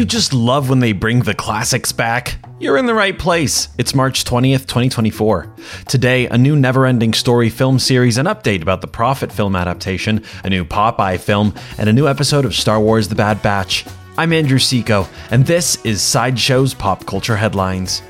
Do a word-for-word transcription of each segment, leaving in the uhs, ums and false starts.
just love when they bring the classics back? You're in the right place. It's March twentieth, twenty twenty-four. Today, a new Never-Ending Story film series, an update about the Prophet film adaptation, a new Popeye film, and a new episode of Star Wars The Bad Batch. I'm Andrew Seco, and this is Sideshow's Pop Culture Headlines.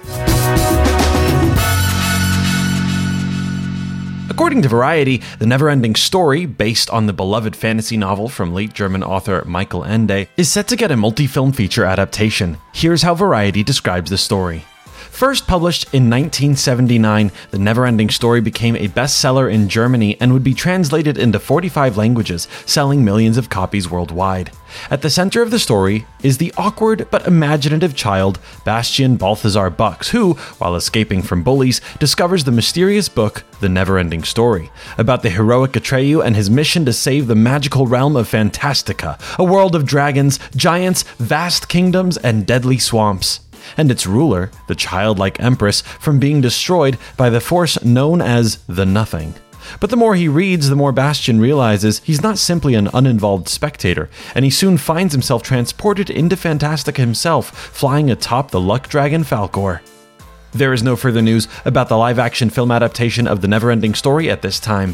According to Variety, the Never-Ending Story, based on the beloved fantasy novel from late German author Michael Ende, is set to get a multi-film feature adaptation. Here's how Variety describes the story. First published in nineteen seventy-nine, The Never-Ending Story became a bestseller in Germany and would be translated into forty-five languages, selling millions of copies worldwide. At the center of the story is the awkward but imaginative child, Bastian Balthazar Bucks, who, while escaping from bullies, discovers the mysterious book, The Never-Ending Story, about the heroic Atreyu and his mission to save the magical realm of Fantastica, a world of dragons, giants, vast kingdoms, and deadly swamps, and its ruler, the childlike Empress, from being destroyed by the force known as the Nothing. But the more he reads, the more Bastian realizes he's not simply an uninvolved spectator, and he soon finds himself transported into Fantastica himself, flying atop the luck dragon Falkor. There is no further news about the live-action film adaptation of The Never-Ending Story at this time.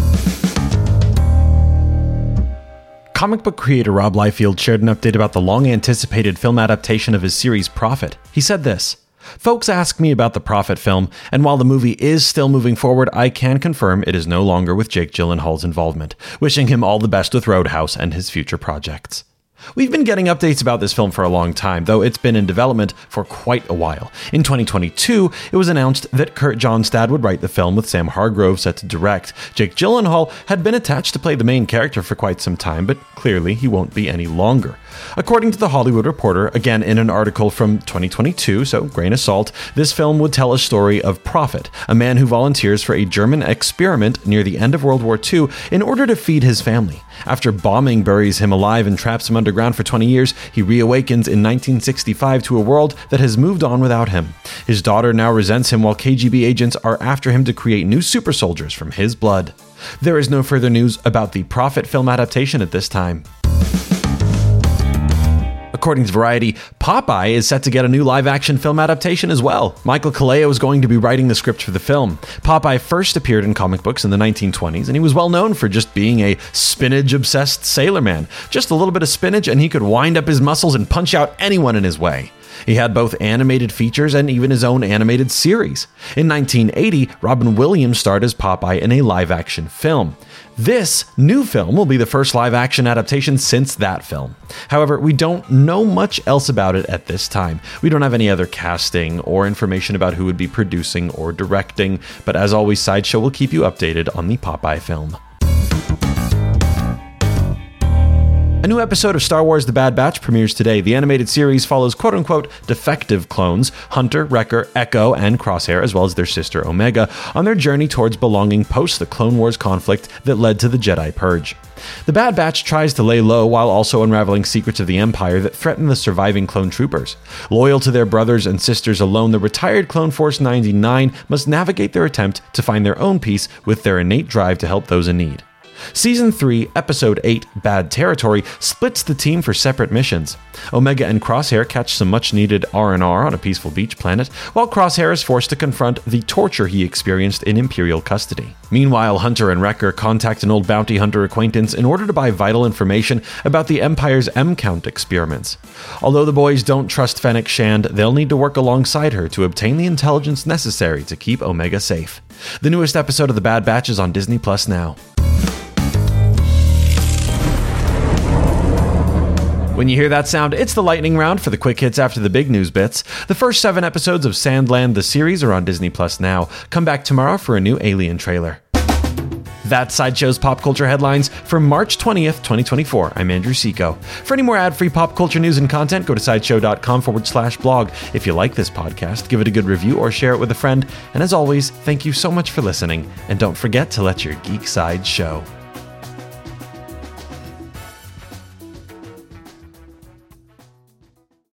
Comic book creator Rob Liefeld shared an update about the long-anticipated film adaptation of his series Prophet. He said this: "Folks ask me about the Prophet film, and while the movie is still moving forward, I can confirm it is no longer with Jake Gyllenhaal's involvement. Wishing him all the best with Roadhouse and his future projects." We've been getting updates about this film for a long time, though it's been in development for quite a while. In twenty twenty-two, it was announced that Kurt Johnstad would write the film with Sam Hargrove set to direct. Jake Gyllenhaal had been attached to play the main character for quite some time, but clearly he won't be any longer. According to The Hollywood Reporter, again in an article from twenty twenty-two, so grain of salt, this film would tell a story of Prophet, a man who volunteers for a German experiment near the end of World War Two in order to feed his family. After bombing buries him alive and traps him underground for twenty years, he reawakens in nineteen sixty-five to a world that has moved on without him. His daughter now resents him while K G B agents are after him to create new super soldiers from his blood. There is no further news about the Prophet film adaptation at this time. According to Variety, Popeye is set to get a new live-action film adaptation as well. Michael Kaleo is going to be writing the script for the film. Popeye first appeared in comic books in the nineteen twenties, and he was well known for just being a spinach-obsessed sailor man. Just a little bit of spinach, and he could wind up his muscles and punch out anyone in his way. He had both animated features and even his own animated series. In nineteen eighty, Robin Williams starred as Popeye in a live-action film. This new film will be the first live-action adaptation since that film. However, we don't know much else about it at this time. We don't have any other casting or information about who would be producing or directing, but as always, Sideshow will keep you updated on the Popeye film. A new episode of Star Wars The Bad Batch premieres today. The animated series follows quote-unquote defective clones, Hunter, Wrecker, Echo, and Crosshair, as well as their sister Omega, on their journey towards belonging post the Clone Wars conflict that led to the Jedi Purge. The Bad Batch tries to lay low while also unraveling secrets of the Empire that threaten the surviving clone troopers. Loyal to their brothers and sisters alone, the retired Clone Force ninety-nine must navigate their attempt to find their own peace with their innate drive to help those in need. Season three, Episode eight, Bad Territory, splits the team for separate missions. Omega and Crosshair catch some much-needed R and R on a peaceful beach planet, while Crosshair is forced to confront the torture he experienced in Imperial custody. Meanwhile, Hunter and Wrecker contact an old bounty hunter acquaintance in order to buy vital information about the Empire's M-Count experiments. Although the boys don't trust Fennec Shand, they'll need to work alongside her to obtain the intelligence necessary to keep Omega safe. The newest episode of The Bad Batch is on Disney Plus now. When you hear that sound, it's the lightning round for the quick hits after the big news bits. The first seven episodes of Sandland the series are on Disney Plus now. Come back tomorrow for a new Alien trailer. That's Sideshow's Pop Culture Headlines for March twentieth, twenty twenty-four. I'm Andrew Seco. For any more ad-free pop culture news and content, go to sideshow.com forward slash blog. If you like this podcast, give it a good review or share it with a friend. And as always, thank you so much for listening. And don't forget to let your geek side show.